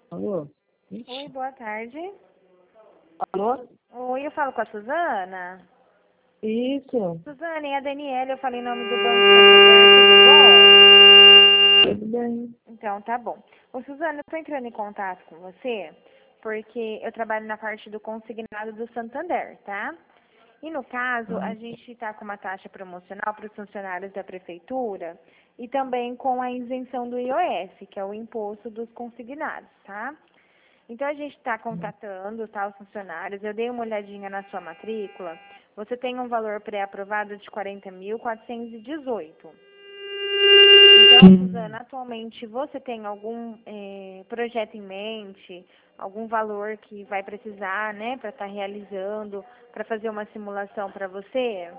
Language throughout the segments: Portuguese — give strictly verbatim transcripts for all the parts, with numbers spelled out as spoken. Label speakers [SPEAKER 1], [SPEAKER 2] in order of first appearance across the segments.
[SPEAKER 1] Alô?
[SPEAKER 2] Oi,
[SPEAKER 1] Ixi.
[SPEAKER 2] boa tarde.
[SPEAKER 1] Alô?
[SPEAKER 2] Oi, eu falo com a Suzana.
[SPEAKER 1] Isso.
[SPEAKER 2] Suzana, é a Daniela, eu falei em nome do Banco Santander, tudo bom?
[SPEAKER 1] Tudo bem.
[SPEAKER 2] Então, tá bom. Ô, Suzana, eu tô entrando em contato com você porque eu trabalho na parte do consignado do Santander, tá? E no caso,
[SPEAKER 1] Ah,
[SPEAKER 2] a gente está com uma taxa promocional para os funcionários da prefeitura e também com a isenção do I O F, que é o imposto dos consignados, tá? Então a gente está contatando, tá, os funcionários. Eu dei uma olhadinha na sua matrícula. Você tem um valor pré-aprovado de quarenta mil quatrocentos e dezoito. Então, Suzana, atualmente você tem algum eh, projeto em mente, algum valor que vai precisar, né, para estar realizando, para fazer uma simulação para você?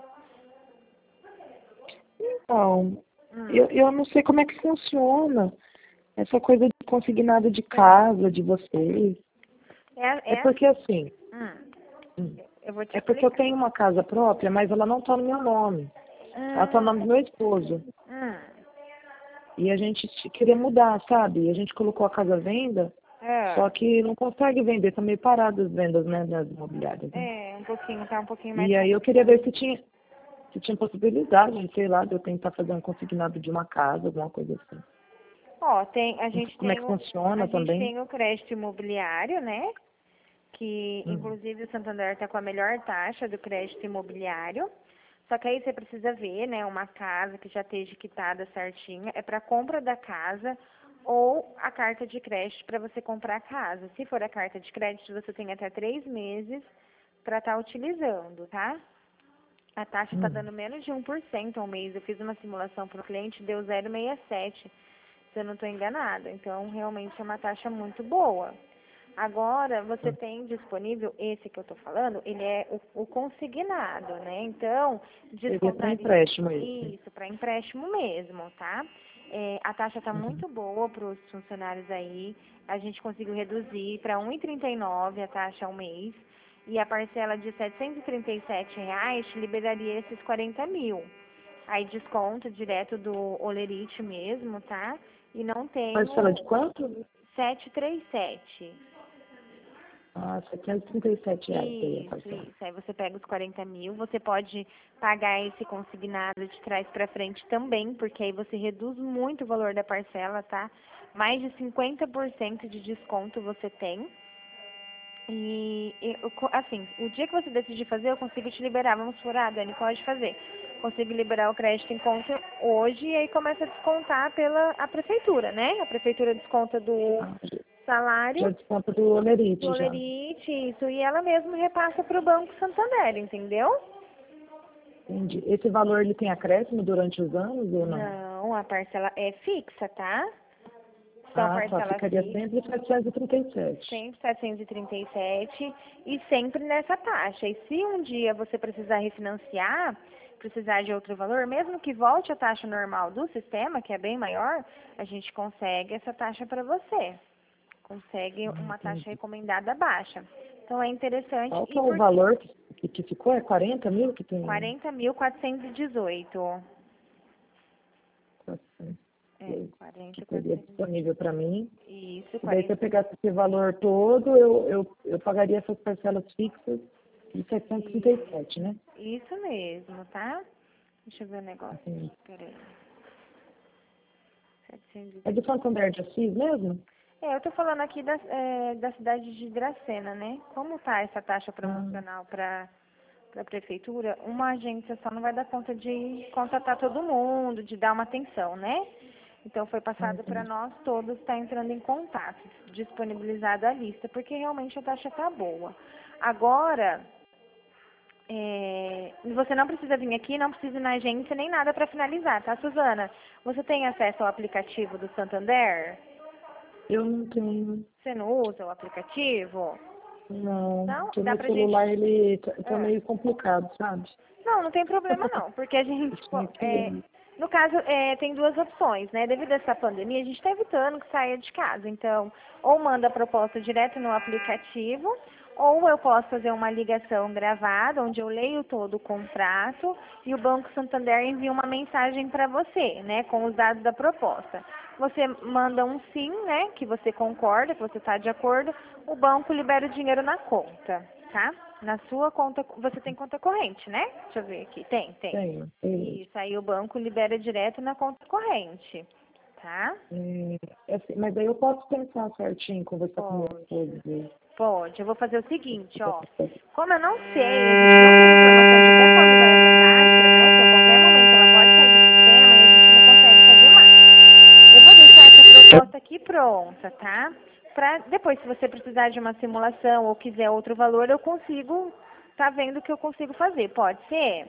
[SPEAKER 1] Então,
[SPEAKER 2] Hum.
[SPEAKER 1] eu, eu não sei como é que funciona essa coisa de consignado de
[SPEAKER 2] É,
[SPEAKER 1] casa de vocês.
[SPEAKER 2] é,
[SPEAKER 1] É
[SPEAKER 2] é
[SPEAKER 1] porque
[SPEAKER 2] assim.
[SPEAKER 1] assim,
[SPEAKER 2] Hum.
[SPEAKER 1] hum,
[SPEAKER 2] Eu vou te
[SPEAKER 1] é porque eu
[SPEAKER 2] explicar.
[SPEAKER 1] tenho uma casa própria, mas ela não está no meu nome. Ela está no nome do
[SPEAKER 2] Hum.
[SPEAKER 1] meu esposo.
[SPEAKER 2] Hum.
[SPEAKER 1] E a gente queria mudar, sabe? E a gente colocou a casa à venda,
[SPEAKER 2] É.
[SPEAKER 1] só que não consegue vender, tá meio parado as vendas, né, das imobiliárias, né?
[SPEAKER 2] É, um pouquinho, tá um pouquinho mais
[SPEAKER 1] E aí eu queria
[SPEAKER 2] complicado.
[SPEAKER 1] ver se tinha, se tinha possibilidade, sei lá, de eu tentar fazer um consignado de uma casa, alguma coisa assim.
[SPEAKER 2] Ó, tem, a
[SPEAKER 1] Não sei
[SPEAKER 2] gente
[SPEAKER 1] como é
[SPEAKER 2] tem
[SPEAKER 1] que
[SPEAKER 2] o, a
[SPEAKER 1] funciona
[SPEAKER 2] gente
[SPEAKER 1] também.
[SPEAKER 2] tem o crédito imobiliário, né? Que
[SPEAKER 1] Hum.
[SPEAKER 2] inclusive o Santander está com a melhor taxa do crédito imobiliário. Só que aí você precisa ver, né, uma casa que já esteja quitada certinha, é para compra da casa ou a carta de crédito para você comprar a casa. Se for a carta de crédito, você tem até três meses para estar utilizando, tá? A taxa está
[SPEAKER 1] Hum.
[SPEAKER 2] dando menos de um por cento ao mês. Eu fiz uma simulação para o cliente, deu zero vírgula sessenta e sete, se eu não estou enganada. Então, realmente é uma taxa muito boa. Agora, você
[SPEAKER 1] Hum.
[SPEAKER 2] tem disponível, esse que eu estou falando, ele é o, o consignado, né? Então,
[SPEAKER 1] Seria para
[SPEAKER 2] descontaria
[SPEAKER 1] empréstimo esse.
[SPEAKER 2] isso, para empréstimo mesmo, tá? É, a taxa está
[SPEAKER 1] Uhum.
[SPEAKER 2] muito boa para os funcionários aí. A gente conseguiu reduzir para um vírgula trinta e nove a taxa ao mês. E a parcela de setecentos e trinta e sete reais te liberaria esses quarenta mil. Aí desconto direto do Olerite mesmo, tá? E não tem
[SPEAKER 1] Parcela
[SPEAKER 2] o
[SPEAKER 1] de quanto?
[SPEAKER 2] setecentos e trinta e sete.
[SPEAKER 1] Ah, setecentos e trinta e sete reais seria a
[SPEAKER 2] Isso,
[SPEAKER 1] parcela.
[SPEAKER 2] isso. Aí você pega os quarenta mil, você pode pagar esse consignado de trás para frente também, porque aí você reduz muito o valor da parcela, tá? Mais de cinquenta por cento de desconto você tem. E, e, eu co- assim, o dia que você decidir fazer, eu consigo te liberar. Vamos supor, ah, Dani, pode fazer. Consigo liberar o crédito em conta hoje e aí começa a descontar pela a prefeitura, né? A prefeitura desconta do
[SPEAKER 1] Ah, já
[SPEAKER 2] salário,
[SPEAKER 1] já desconto do
[SPEAKER 2] do
[SPEAKER 1] Olerite já.
[SPEAKER 2] Olerite, isso, e ela mesma repassa para o Banco Santander, entendeu?
[SPEAKER 1] Entendi. Esse valor ele tem acréscimo durante os anos ou não?
[SPEAKER 2] Não, a parcela é fixa, tá? São
[SPEAKER 1] Ah, tá.
[SPEAKER 2] parcelas
[SPEAKER 1] Ficaria
[SPEAKER 2] fixas,
[SPEAKER 1] sempre setecentos e trinta e sete.
[SPEAKER 2] sempre setecentos e trinta e sete e sempre nessa taxa. E se um dia você precisar refinanciar, precisar de outro valor, mesmo que volte a taxa normal do sistema, que é bem maior, a gente consegue essa taxa para você. Consegue
[SPEAKER 1] Ah,
[SPEAKER 2] uma taxa
[SPEAKER 1] entendi.
[SPEAKER 2] recomendada baixa. Então é interessante.
[SPEAKER 1] Qual que
[SPEAKER 2] E
[SPEAKER 1] é o
[SPEAKER 2] por
[SPEAKER 1] valor que, que ficou? É quarenta mil que tem?
[SPEAKER 2] quarenta mil quatrocentos e dezoito. É,
[SPEAKER 1] Que
[SPEAKER 2] quarenta mil
[SPEAKER 1] teria
[SPEAKER 2] quatrocentos e dezoito.
[SPEAKER 1] disponível para mim.
[SPEAKER 2] Isso,
[SPEAKER 1] E daí, se eu
[SPEAKER 2] quarenta.
[SPEAKER 1] pegasse esse valor todo, eu, eu, eu pagaria essas parcelas fixas de setecentos e trinta e
[SPEAKER 2] Isso,
[SPEAKER 1] sete, né?
[SPEAKER 2] isso mesmo, tá? Deixa eu ver o negócio
[SPEAKER 1] Entendi.
[SPEAKER 2] aqui, peraí.
[SPEAKER 1] É de
[SPEAKER 2] setecentos e trinta.
[SPEAKER 1] Santander de Assis mesmo?
[SPEAKER 2] É, eu tô falando aqui da, é, da cidade de Dracena, né? Como tá essa taxa
[SPEAKER 1] Ah,
[SPEAKER 2] promocional para para a prefeitura, uma agência só não vai dar conta de contratar todo mundo, de dar uma atenção, né? Então foi
[SPEAKER 1] ah,
[SPEAKER 2] passado para
[SPEAKER 1] entendi.
[SPEAKER 2] nós todos estar entrando em contato, disponibilizada a lista, porque realmente a taxa tá boa. Agora, é, você não precisa vir aqui, não precisa ir na agência nem nada para finalizar, tá, Suzana? Você tem acesso ao aplicativo do Santander?
[SPEAKER 1] Eu não tenho,
[SPEAKER 2] Você não usa o aplicativo?
[SPEAKER 1] não.
[SPEAKER 2] Não?
[SPEAKER 1] Porque o
[SPEAKER 2] Dá
[SPEAKER 1] meu
[SPEAKER 2] pra gente.
[SPEAKER 1] celular, ele tá, tá
[SPEAKER 2] Ah.
[SPEAKER 1] meio complicado, sabe?
[SPEAKER 2] Não, não tem problema não, porque a
[SPEAKER 1] Eu
[SPEAKER 2] gente,
[SPEAKER 1] tinha
[SPEAKER 2] é,
[SPEAKER 1] que...
[SPEAKER 2] no caso, é, tem duas opções, né? Devido a essa pandemia, a gente está evitando que saia de casa. Então, ou manda a proposta direto no aplicativo, ou eu posso fazer uma ligação gravada, onde eu leio todo o contrato e o Banco Santander envia uma mensagem para você, né, com os dados da proposta. Você manda um sim, né, que você concorda, que você está de acordo, o banco libera o dinheiro na conta, tá? Na sua conta, você tem conta corrente, né? Deixa eu ver aqui, tem, tem.
[SPEAKER 1] Tenho. tenho.
[SPEAKER 2] Isso, aí o banco libera direto na conta corrente, tá?
[SPEAKER 1] É, assim, mas aí eu posso pensar certinho, conversar com meu
[SPEAKER 2] Pode.
[SPEAKER 1] esposo. ver.
[SPEAKER 2] Pode, eu vou fazer o seguinte, ó. Como eu não sei, a gente não tem informação de até quando vai essa taxa, né? Que a qualquer momento ela pode sair do sistema e a gente não consegue fazer mais. Eu vou deixar essa proposta aqui pronta, tá? Pra depois, se você precisar de uma simulação ou quiser outro valor, eu consigo, tá vendo o que eu consigo fazer, pode ser?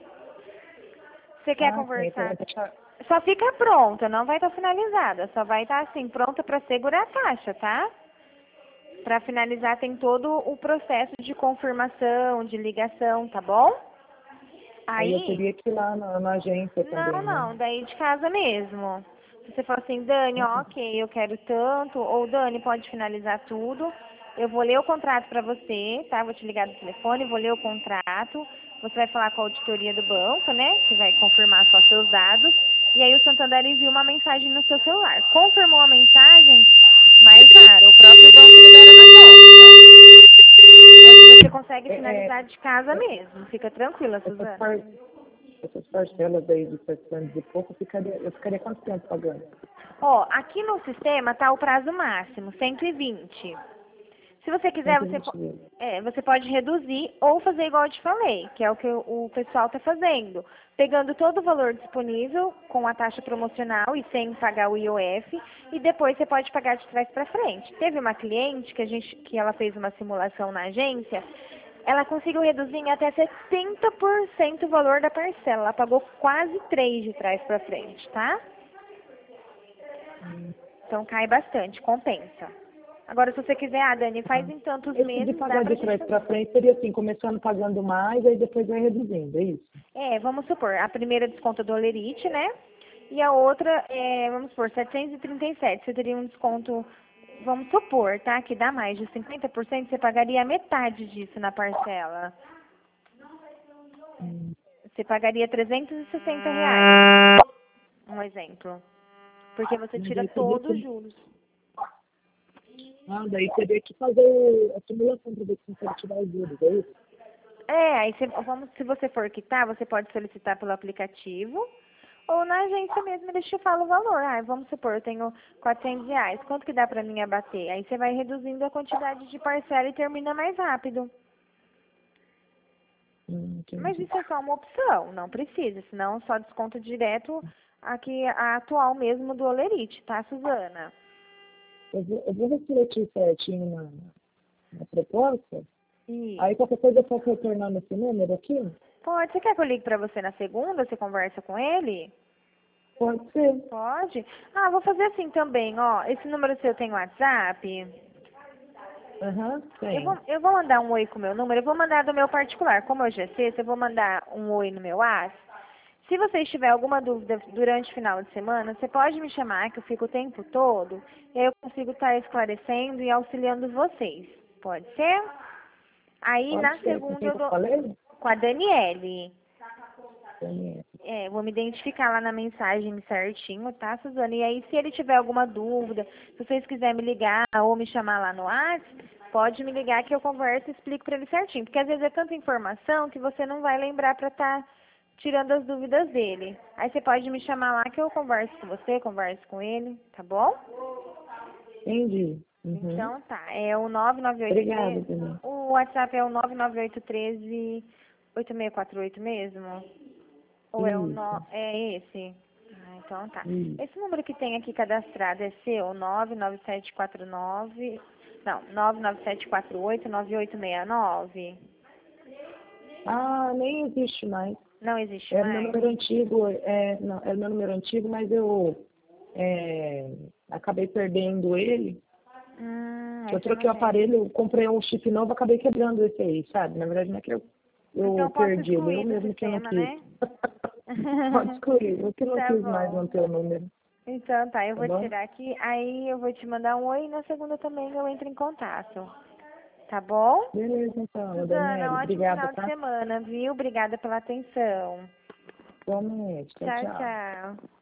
[SPEAKER 2] Você quer
[SPEAKER 1] Ah, sim, então
[SPEAKER 2] conversar?
[SPEAKER 1] vai deixar.
[SPEAKER 2] Só fica pronta, não vai estar finalizada, só vai estar assim, pronta para segurar a taxa, tá? Para finalizar, tem todo o processo de confirmação, de ligação, tá bom?
[SPEAKER 1] Aí eu
[SPEAKER 2] Aí,
[SPEAKER 1] teria que ir lá na, na agência
[SPEAKER 2] não,
[SPEAKER 1] também, né?
[SPEAKER 2] não, daí de casa mesmo. Se você for assim, Dani, ó, ok, eu quero tanto, ou Dani, pode finalizar tudo. Eu vou ler o contrato para você, tá? Vou te ligar do telefone, vou ler o contrato. Você vai falar com a auditoria do banco, né? Que vai confirmar só seus dados. E aí o Santander envia uma mensagem no seu celular. Confirmou a mensagem, mais nada. O próprio banco libera na conta. É que você consegue
[SPEAKER 1] É, é,
[SPEAKER 2] finalizar de casa
[SPEAKER 1] é,
[SPEAKER 2] mesmo. Fica tranquila,
[SPEAKER 1] essas,
[SPEAKER 2] Suzana.
[SPEAKER 1] par, essas parcelas aí de setecentos e pouco, eu ficaria, eu ficaria quanto tempo pagando?
[SPEAKER 2] Ó, aqui no sistema tá o prazo máximo, cento e vinte. Se você quiser,
[SPEAKER 1] cento e
[SPEAKER 2] você,
[SPEAKER 1] vinte
[SPEAKER 2] po-
[SPEAKER 1] dias.
[SPEAKER 2] é, você pode reduzir ou fazer igual eu te falei, que é o que o o pessoal está fazendo. Pegando todo o valor disponível com a taxa promocional e sem pagar o I O F, e depois você pode pagar de trás para frente. Teve uma cliente que, a gente, que ela fez uma simulação na agência, ela conseguiu reduzir em até setenta por cento o valor da parcela. Ela pagou quase três de trás para frente, tá? Então cai bastante, compensa. Agora, se você quiser, ah, Dani, faz em tantos
[SPEAKER 1] Esse de
[SPEAKER 2] meses, dá
[SPEAKER 1] pagar
[SPEAKER 2] pra
[SPEAKER 1] de
[SPEAKER 2] gente
[SPEAKER 1] trás
[SPEAKER 2] fazer.
[SPEAKER 1] para frente seria assim, começando pagando mais, aí depois vai reduzindo, é isso?
[SPEAKER 2] É, vamos supor, a primeira desconto do Olerite, né? E a outra, é, vamos supor, setecentos e trinta e sete. Você teria um desconto, vamos supor, tá? Que dá mais de cinquenta por cento, você pagaria a metade disso na parcela.
[SPEAKER 1] Hum.
[SPEAKER 2] Você pagaria trezentos e sessenta reais, um exemplo. Porque você
[SPEAKER 1] Mas
[SPEAKER 2] tira
[SPEAKER 1] aí teria
[SPEAKER 2] todos os
[SPEAKER 1] que,
[SPEAKER 2] juros.
[SPEAKER 1] ah, daí teria que fazer a simulação para ver se consegue tirar os juros, é isso?
[SPEAKER 2] É, aí você, vamos, se você for quitar, você pode solicitar pelo aplicativo ou na agência mesmo, eles te falam o valor. Ah, vamos supor, eu tenho quatrocentos reais, quanto que dá pra mim abater? Aí você vai reduzindo a quantidade de parcela e termina mais rápido.
[SPEAKER 1] Hum,
[SPEAKER 2] Mas
[SPEAKER 1] entendi.
[SPEAKER 2] isso é só uma opção, não precisa, senão só desconto direto aqui a atual mesmo do Olerite, tá, Suzana?
[SPEAKER 1] Eu vou, eu vou refletir certinho na, na proposta,
[SPEAKER 2] Isso.
[SPEAKER 1] aí qualquer coisa eu posso retornar nesse número aqui?
[SPEAKER 2] Pode, você quer que eu ligue pra você na segunda, você conversa com ele?
[SPEAKER 1] Pode ser.
[SPEAKER 2] Pode? Ah, vou fazer assim também, ó. Esse número seu tem WhatsApp?
[SPEAKER 1] Aham,
[SPEAKER 2] Eu vou,
[SPEAKER 1] tem.
[SPEAKER 2] eu vou mandar um oi com o meu número, eu vou mandar do meu particular. Como hoje é sexta, eu vou mandar um oi no meu WhatsApp. Se você tiver alguma dúvida durante o final de semana, você pode me chamar, que eu fico o tempo todo, e aí eu consigo estar esclarecendo e auxiliando vocês. Pode ser? Aí, na
[SPEAKER 1] Pode ser. Com
[SPEAKER 2] segunda,
[SPEAKER 1] quem
[SPEAKER 2] eu
[SPEAKER 1] que eu
[SPEAKER 2] dou
[SPEAKER 1] falei?
[SPEAKER 2] com a Daniele.
[SPEAKER 1] Daniela.
[SPEAKER 2] É, vou me identificar lá na mensagem certinho, tá, Suzana? E aí, se ele tiver alguma dúvida, se vocês quiserem me ligar ou me chamar lá no WhatsApp, pode me ligar que eu converso e explico pra ele certinho. Porque às vezes é tanta informação que você não vai lembrar pra estar tirando as dúvidas dele. Aí você pode me chamar lá que eu converso com você, converso com ele, tá bom?
[SPEAKER 1] Entendi. Uhum.
[SPEAKER 2] Então tá, é o nove nove oito
[SPEAKER 1] Obrigada,
[SPEAKER 2] três,
[SPEAKER 1] Daniela.
[SPEAKER 2] o WhatsApp é o nove nove oito um três oito seis quatro oito mesmo? Ou é o no...
[SPEAKER 1] Isso,
[SPEAKER 2] é esse? Ah, então tá.
[SPEAKER 1] isso.
[SPEAKER 2] Esse número que tem aqui cadastrado é seu, nove nove sete quatro nove, não, nove nove sete quatro oito nove oito seis nove.
[SPEAKER 1] Ah, nem existe mais.
[SPEAKER 2] Não existe
[SPEAKER 1] Era o meu
[SPEAKER 2] mais?
[SPEAKER 1] número antigo, é, não, era o meu número antigo, mas eu é, acabei perdendo ele.
[SPEAKER 2] Hum,
[SPEAKER 1] Eu
[SPEAKER 2] esse eu
[SPEAKER 1] troquei
[SPEAKER 2] não
[SPEAKER 1] o
[SPEAKER 2] tenho.
[SPEAKER 1] aparelho, comprei um chip novo, acabei quebrando esse aí, sabe? Na verdade não é que eu,
[SPEAKER 2] Então
[SPEAKER 1] eu
[SPEAKER 2] eu posso
[SPEAKER 1] perdi ele, eu
[SPEAKER 2] excluir do
[SPEAKER 1] mesmo que eu não
[SPEAKER 2] sistema,
[SPEAKER 1] quis.
[SPEAKER 2] né?
[SPEAKER 1] Pode excluir, eu que não
[SPEAKER 2] Tá
[SPEAKER 1] quis mais
[SPEAKER 2] bom.
[SPEAKER 1] manter o número,
[SPEAKER 2] Então tá, eu
[SPEAKER 1] tá
[SPEAKER 2] vou
[SPEAKER 1] bom?
[SPEAKER 2] tirar aqui, aí eu vou te mandar um oi e na segunda também eu entro em contato. Tá bom?
[SPEAKER 1] Beleza, então,
[SPEAKER 2] Suzana,
[SPEAKER 1] Daniela.
[SPEAKER 2] ótimo
[SPEAKER 1] Obrigada,
[SPEAKER 2] final de
[SPEAKER 1] tá?
[SPEAKER 2] semana, viu? Obrigada pela atenção.
[SPEAKER 1] Igualmente. Tchau,
[SPEAKER 2] Tchau,
[SPEAKER 1] tchau.
[SPEAKER 2] tchau.